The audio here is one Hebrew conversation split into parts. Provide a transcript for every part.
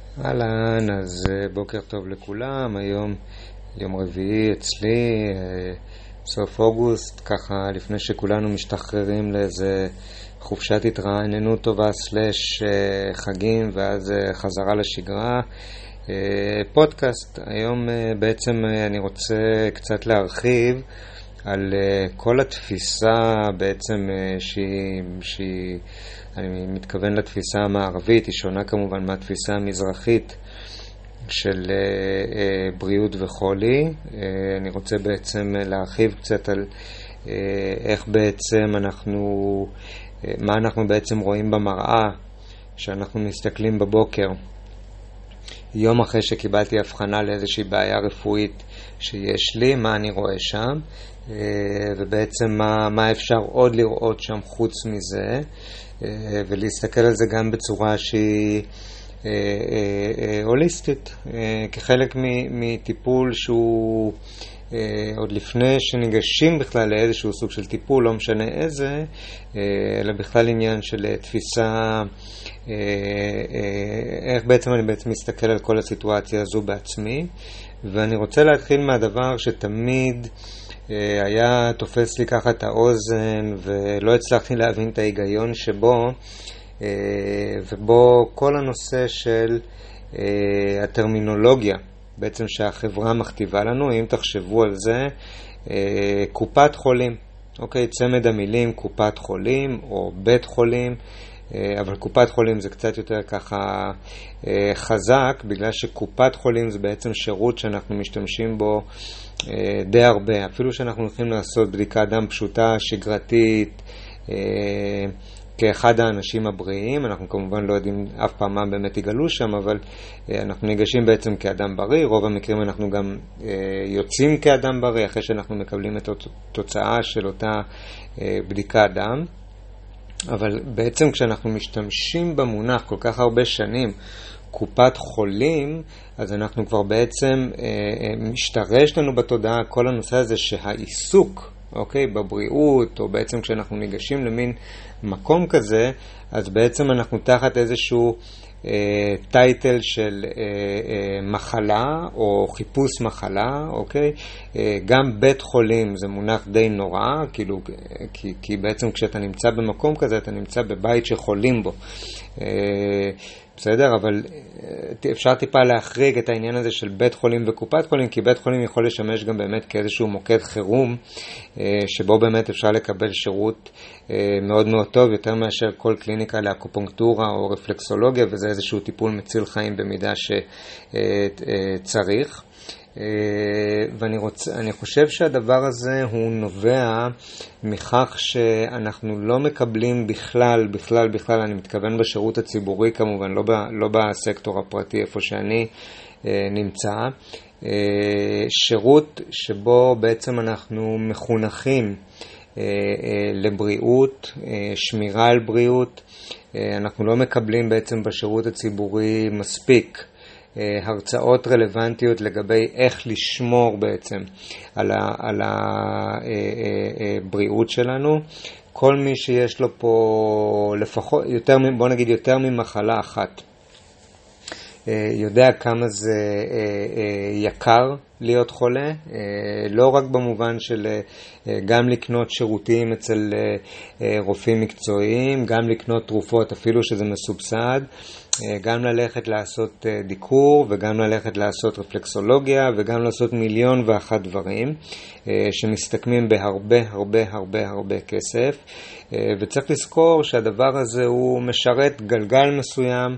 אהלן, אז בוקר טוב לכולם. היום יום רביעי אצלי, סוף אוגוסט, ככה לפני שכולנו משתחררים לאיזה חופשת התרעננות טובה סלש חגים ואז חזרה לשגרה. פודקאסט. היום בעצם אני רוצה קצת להרחיב על כל התפיסה בעצם אני מתכוון לתפיסה המערבית, היא שונה כמובן מהתפיסה המזרחית של בריאות וחולי. אני רוצה בעצם להרחיב קצת על איך בעצם מה אנחנו בעצם רואים במראה שאנחנו מסתכלים בבוקר יום אחרי שקיבלתי הבחנה לאיזושהי בעיה רפואית שיש לי, מה אני רואה שם, ובעצם מה אפשר עוד לראות שם חוץ מזה, ולהסתכל על זה גם בצורה שהיא הוליסטית, כחלק מטיפול שהוא עוד לפני שניגשים בכלל לאיזשהו סוג של טיפול, לא משנה איזה, אלא בכלל עניין של תפיסה, איך בעצם אני מסתכל על כל הסיטואציה הזו בעצמי. ואני רוצה להתחיל מהדבר שתמיד היה תופס לי ככה את האוזן ולא הצלחתי להבין את ההיגיון ובו כל הנושא של הטרמינולוגיה בעצם שהחברה מכתיבה לנו. אם תחשבו על זה, קופת חולים, אוקיי, צמד המילים קופת חולים או בית חולים, אבל קופת חולים זה קצת יותר ככה חזק, בגלל שקופת חולים זה בעצם שירות שאנחנו משתמשים בו די הרבה. אפילו שאנחנו הולכים לעשות בדיקת דם פשוטה, שגרתית, כאחד האנשים הבריאים, אנחנו כמובן לא יודעים אף פעם מה באמת יגלו שם, אבל אנחנו ניגשים בעצם כאדם בריא. רוב המקרים אנחנו גם יוצאים כאדם בריא אחרי שאנחנו מקבלים את התוצאה של אותה בדיקת דם. אבל בעצם כשאנחנו משתמשים במונח כל כך הרבה שנים קופת חולים, אז אנחנו כבר בעצם משתרש לנו בתודעה כל הנושא הזה שהעיסוק, אוקיי, בבריאות, או בעצם כשאנחנו ניגשים למין מקום כזה, אז בעצם אנחנו תחת איזשהו טייטל של מחלה או חיפוש מחלה, אוקיי? גם בית חולים זה מונח די נורא, כאילו, כי בעצם כשאתה נמצא במקום כזה אתה נמצא בבית שחולים בו, בסדר? אבל אפשר טיפה להחריג את העניין הזה של בית חולים וקופת חולים, כי בית חולים יכול לשמש גם באמת כאיזשהו מוקד חירום, שבו באמת אפשר לקבל שירות מאוד מאוד טוב, יותר מאשר כל קליניקה לאקופונקטורה או רפלקסולוגיה, וזה איזשהו טיפול מציל חיים במידה שצריך. ואני חושב שהדבר הזה הוא נובע מכך שאנחנו לא מקבלים בכלל, אני מתכוון בשירות הציבורי כמובן, לא בסקטור הפרטי איפה שאני נמצא, שירות שבו בעצם אנחנו מחונכים לבריאות, שמירה על בריאות. אנחנו לא מקבלים בעצם בשירות הציבורי מספיק הרצאות רלוונטיות לגבי איך לשמור בעצם על הבריאות שלנו. כל מי שיש לו פה לפחות יותר ממחלה אחת יודע כמה זה יקר להיות חולה, לא רק במובן של גם לקנות שירותים אצל רופאים מקצועיים, גם לקנות תרופות אפילו שזה מסובסד, גם ללכת לעשות דיקור וגם ללכת לעשות רפלקסולוגיה וגם לעשות 1,001,000 דברים שמסתכמים בהרבה הרבה הרבה הרבה כסף. וצריך לזכור שהדבר הזה הוא משרת גלגל מסוים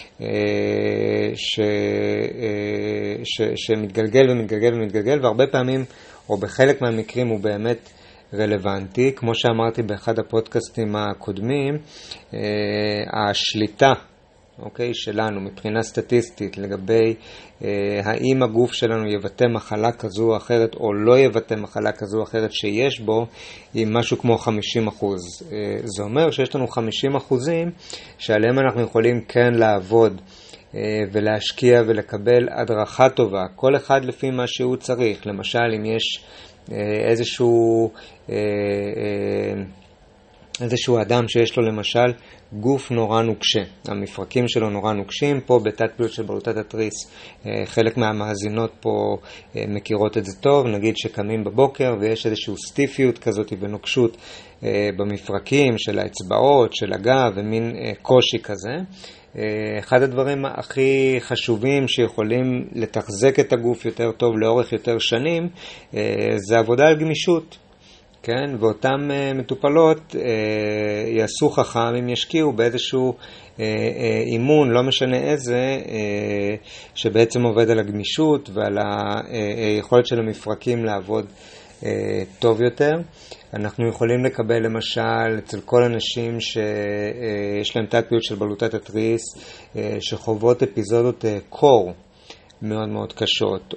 שמתגלגל ומתגלגל ומתגלגל, והרבה פעמים או בחלק מהמקרים הוא באמת רלוונטי. כמו שאמרתי באחד הפודקאסטים הקודמים, השליטה, אוקיי, שלנו מבחינה סטטיסטית לגבי האם הגוף שלנו יבטא מחלה כזו או אחרת או לא יבטא מחלה כזו או אחרת שיש בו, היא משהו כמו 50%. זה אומר שיש לנו 50% שעליהם אנחנו יכולים כן לעבוד ולהשקיע ולקבל הדרכה טובה, כל אחד לפי מה שהוא צריך. למשל, אם יש איזשהו איזשהו אדם שיש לו למשל גוף נורא נוקשה, המפרקים שלו נורא נוקשים, פה בתת פעילות של בלוטת התריס, חלק מהמאזינות פה מכירות את זה טוב, נגיד שקמים בבוקר ויש איזשהו סטיפיות כזאת ונוקשות במפרקים של האצבעות, של הגב ומין קושי כזה. אחד הדברים הכי חשובים שיכולים לתחזק את הגוף יותר טוב לאורך יותר שנים, זה עבודה על גמישות. כן? ואותן מטופלות יעשו חכם אם ישקיעו באיזשהו אימון, לא משנה איזה, שבעצם עובד על הגמישות ועל היכולת של המפרקים לעבוד טוב יותר. אנחנו יכולים לקבל למשל אצל כל אנשים שיש להם תת פעילות של בלוטת התריס, שחוות אפיזודות קור מאוד מאוד קשות,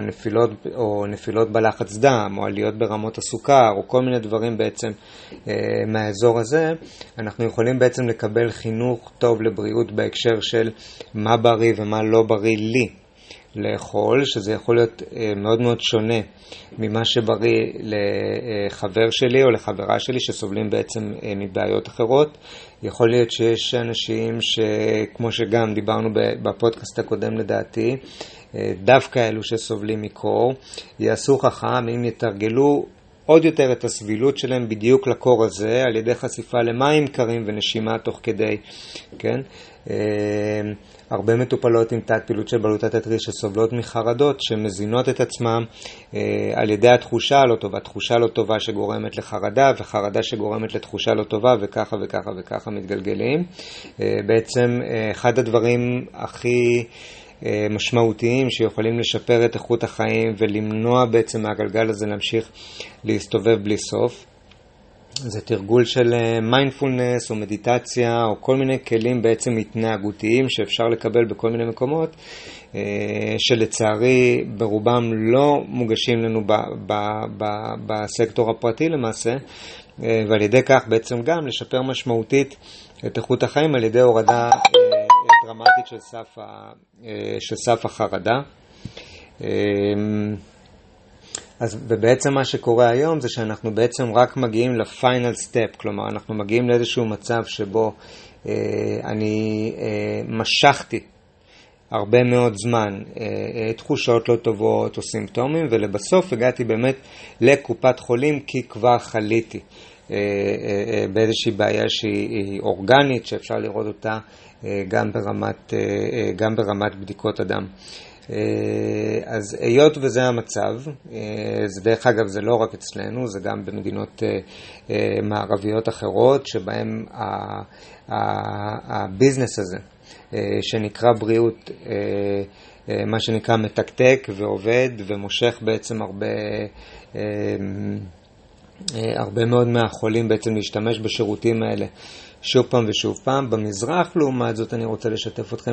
או נפילות בלחץ דם, או עליות ברמות הסוכר, או כל מיני דברים בעצם מהאזור הזה, אנחנו יכולים בעצם לקבל חינוך טוב לבריאות בהקשר של מה בריא ומה לא בריא לי לאכול, שזה יכול להיות מאוד מאוד שונה ממה שבריא לחבר שלי או לחברה שלי שסובלים בעצם מבעיות אחרות. יכול להיות שיש אנשים שכמו שגם דיברנו בפודקאסט הקודם לדעתי, דווקא אלו שסובלים מקור, יעשו חכם אם יתרגלו עוד יותר את הסבילות שלהם בדיוק לקור הזה, על ידי חשיפה למים קרים ונשימה תוך כדי, כן? הרבה מטופלות עם תת פעילות של בלוטת התריס שסובלות מחרדות, שמזינות את עצמם על ידי התחושה הלא טובה, תחושה לא טובה שגורמת לחרדה, וחרדה שגורמת לתחושה לא טובה, וככה וככה וככה מתגלגלים. בעצם אחד הדברים הכי משמעותיים שיכולים לשפר את איכות החיים ולמנוע בעצם מהגלגל הזה להמשיך להסתובב בלי סוף, זה תרגול של מיינדפולנס או מדיטציה או כל מיני כלים בעצם התנהגותיים שאפשר לקבל בכל מיני מקומות, שלצערי ברובם לא מוגשים לנו בסקטור הפרטי למעשה, ועל ידי כך בעצם גם לשפר משמעותית את איכות החיים על ידי הורדה דרמטית של סף החרדה. אז ובעצם מה שקורה היום זה שאנחנו בעצם רק מגיעים לפיינל סטפ, כלומר אנחנו מגיעים לאיזשהו מצב שבו אני משכתי הרבה מאוד זמן תחושות לא טובות או סימפטומים, ולבסוף הגעתי באמת לקופת חולים כי כבר חליתי באיזושהי בעיה שהיא אורגנית, שאפשר לראות אותה גם ברמת בדיקות הדם. אז היות וזה המצב, זה דרך אגב זה לא רק אצלנו, זה גם במדינות מערביות אחרות, שבהם הביזנס הזה שנקרא בריאות, מה שנקרא מתקתק ועובד ומושך בעצם הרבה מאוד מהחולים בעצם להשתמש בשירותים האלה שוב פעם ושוב פעם. במזרח לעומת זאת אני רוצה לשתף אתכם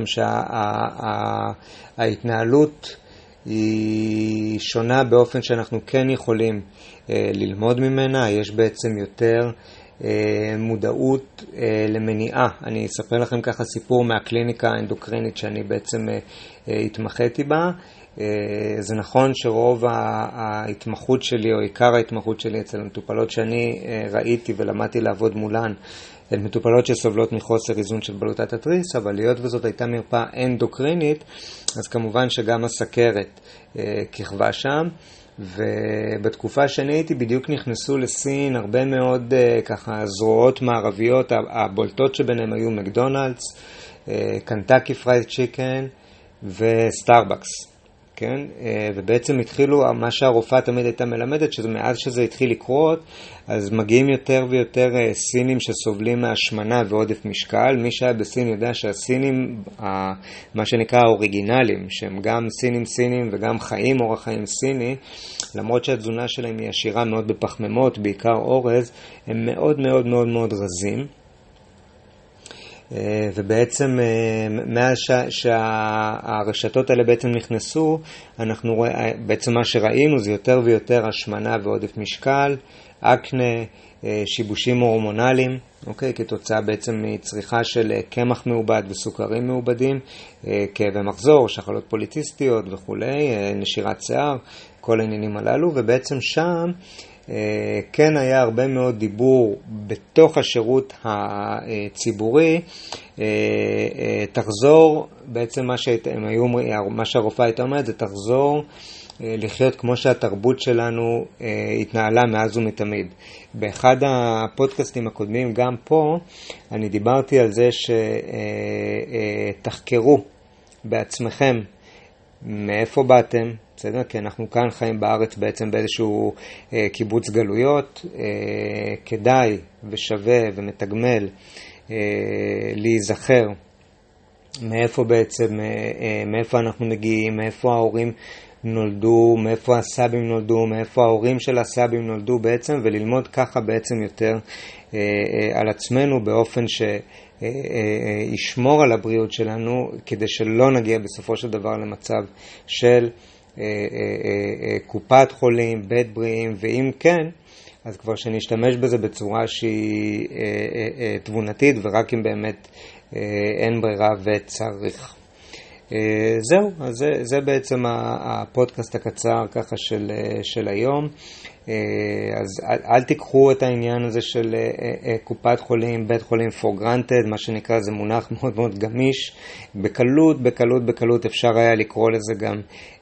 שההתנהלות היא שונה באופן שאנחנו כן יכולים ללמוד ממנה. יש בעצם יותר מודעות למניעה. אני אספר לכם ככה סיפור מהקליניקה האנדוקרינית שאני בעצם התמחיתי בה. זה נכון שרוב ההתמחות שלי או עיקר ההתמחות שלי אצל המטופלות שאני ראיתי ולמדתי לעבוד מולן הן מטופלות שסובלות מחוסר איזון של בלוטת התריס, אבל להיות וזאת הייתה מרפאה אנדוקרינית, אז כמובן שגם הסכרת כיכבה שם. ובתקופה שאני הייתי בדיוק נכנסו לסין הרבה מאוד ככה זרועות מערביות, הבולטות שביניהם היו מקדונלדס, קנטקי פרייד צ'יקן וסטארבקס. כן? ובעצם התחילו, מה שהרופאה תמיד הייתה מלמדת, שמאז שזה התחיל לקרות, אז מגיעים יותר ויותר סינים שסובלים מהשמנה ועודף משקל. מי שהיה בסין יודע שהסינים, מה שנקרא האוריגינלים, שהם גם סינים וגם חיים אורח חיים סיני, למרות שהתזונה שלהם היא עשירה מאוד בפחמימות, בעיקר אורז, הם מאוד מאוד מאוד מאוד רזים. ובעצם מאז שהרשתות האלה בעצם נכנסו, בעצם מה שראינו זה יותר ויותר השמנה ועודף משקל, אקנה, שיבושים הורמונליים, אוקיי, כתוצאה בעצם מצריכה של קמח מעובד וסוכרים מעובדים, כאבי מחזור, שחלות פוליטיסטיות וכולי, נשירת שיער, כל העניינים הללו. ובעצם שם כן היה הרבה מאוד דיבור בתוך השירות הציבורי, תחזור, בעצם מה שהרופאה הייתה אומרת, זה תחזור לחיות כמו שהתרבות שלנו התנהלה מאז ומתמיד. באחד הפודקאסטים הקודמים, גם פה, אני דיברתי על זה שתחקרו בעצמכם מאיפה באתם, בסדר? כי אנחנו כאן חיים בארץ בעצם באיזשהו קיבוץ גלויות, כדאי ושווה ומתגמל להיזכר מאיפה בעצם, מאיפה אנחנו מגיעים, מאיפה ההורים נולדו, מאיפה הסבים נולדו, מאיפה ההורים של הסבים נולדו בעצם, וללמוד ככה בעצם יותר על עצמנו באופן שישמור על הבריאות שלנו, כדי שלא נגיע בסופו של דבר למצב של קופת חולים, בית בריאים, ואם כן, אז כבר שנשתמש בזה בצורה שהיא תבונתית, ורק אם באמת אין ברירה וצריך. זהו, אז זה בעצם הפודקאסט הקצר ככה של היום. אז אל תיקחו את העניין הזה של קופת חולים, בית חולים for granted, מה שנקרא, זה מונח מאוד מאוד גמיש. בקלות אפשר היה לקרוא לזה גם,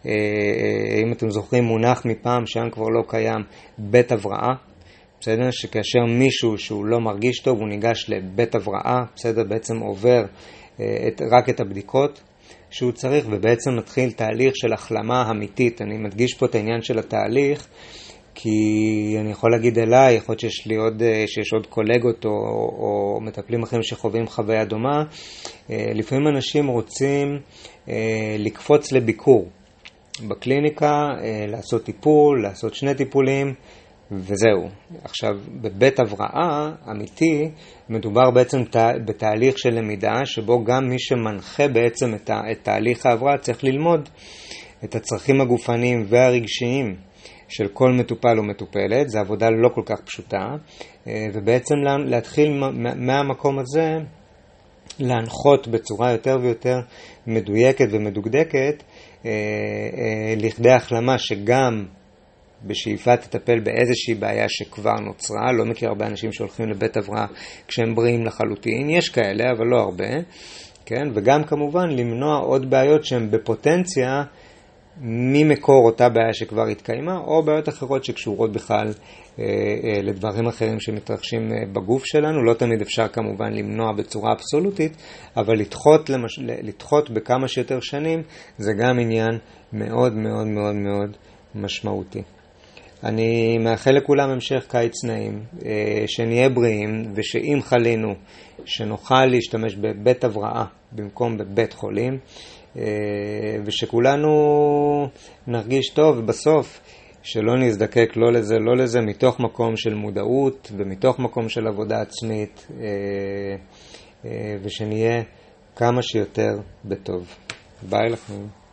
אם אתם זוכרים, מונח מפעם שם כבר לא קיים, בית הבראה. בסדר? שכאשר מישהו שהוא לא מרגיש טוב, הוא ניגש לבית הבראה, בסדר? בעצם עובר רק את הבדיקות שהוא צריך, ובעצם מתחיל תהליך של החלמה אמיתית. אני מדגיש פה את העניין של התהליך, כי אני יכול להגיד אליי, יכול להיות שיש עוד קולגות או מטפלים אחרים שחווים חוויה דומה. לפעמים אנשים רוצים לקפוץ לביקור בקליניקה, לעשות טיפול, לעשות 2 טיפולים, וזהו. עכשיו, בבית הבראה אמיתי, מדובר בעצם בתהליך של למידה, שבו גם מי שמנחה בעצם את תהליך ההבראה צריך ללמוד את הצרכים הגופניים והרגשיים של כל מטופל או מטופלת. זו עבודה לא כל כך פשוטה, ובעצם להתחיל מהמקום הזה להנחות בצורה יותר ויותר מדויקת ומדוקדקת לכדי החלמה, שגם בשאיפה תטפל באיזושהי בעיה שכבר נוצרה. לא מכיר הרבה אנשים שהולכים לבית הבראה כשהם בריאים לחלוטין, יש כאלה אבל לא הרבה, כן? וגם כמובן למנוע עוד בעיות שהן בפוטנציה ממקור אותה בעיה שכבר התקיימה, או בעיות אחרות שקשורות בכלל לדברים אחרים שמתרחשים בגוף שלנו. לא תמיד אפשר כמובן למנוע בצורה אבסולוטית, אבל לדחות בכמה שיותר שנים זה גם עניין מאוד מאוד מאוד מאוד משמעותי. אני מאחל לכולם המשך קיץ נעים, שנהיה בריאים, ושאם חלינו שנוכל להשתמש בבית הבראה במקום בבית חולים, ושכולנו נרגיש טוב, ובסוף שלא נזדקק לא לזה לא לזה, מתוך מקום של מודעות ומתוך מקום של עבודה עצמית, ושנהיה כמה שיותר בטוב. ביי לכם.